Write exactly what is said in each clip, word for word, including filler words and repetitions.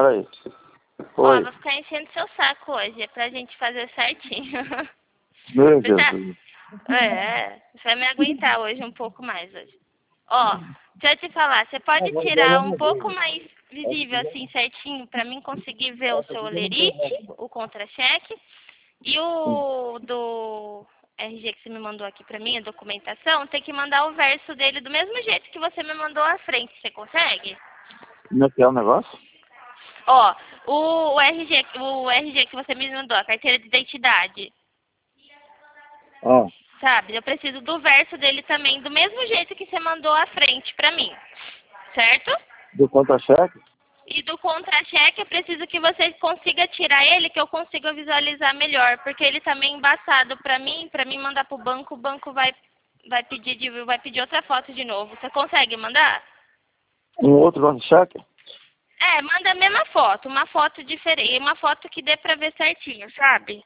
Peraí. Ó, Oi. vou ficar enchendo seu saco hoje, é pra gente fazer certinho. Meu Você Deus. tá... É, você vai me aguentar hoje um pouco mais hoje. Ó, deixa eu te falar, você pode tirar um pouco mais visível assim certinho pra mim conseguir ver o seu olerite, o contra-cheque e o do R G que você me mandou aqui pra mim, a documentação, tem que mandar o verso dele do mesmo jeito que você me mandou à frente, você consegue? Como é que é o negócio? Ó, o, o R G, o R G que você me mandou, a carteira de identidade, Ah, sabe? Eu preciso do verso dele também, do mesmo jeito que você mandou à frente pra mim, certo? do contra-cheque? E do contra-cheque, eu preciso que você consiga tirar ele, que eu consiga visualizar melhor, porque ele tá meio embaçado pra mim, pra mim mandar pro banco, o banco vai, vai, pedir, de, vai pedir outra foto de novo. Você consegue mandar? Um outro contra-cheque? É, manda a mesma foto, uma foto diferente, uma foto que dê pra ver certinho, sabe?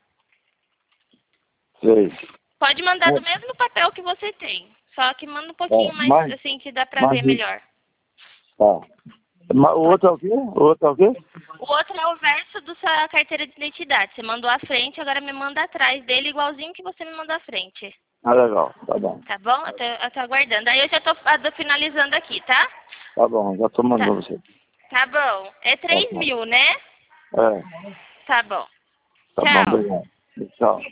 Sei. Pode mandar do mesmo papel que você tem, só que manda um É, pouquinho mais, mais, assim, que dá pra mais ver isso. melhor. Tá. Ma- O Pode. outro é o quê? O outro é o quê? O outro é o verso da sua carteira de identidade. Você mandou à frente, agora me manda atrás dele, igualzinho que você me mandou à frente. Ah, legal. Tá bom. Tá bom? Eu tô, eu tô aguardando. Aí eu já tô ah, finalizando aqui, tá? Tá bom, já tô Tá. mandando você. Tá bom. É Tá três bom. mil, né? É, Tá bom. tá bom, Tchau. obrigado. Tchau.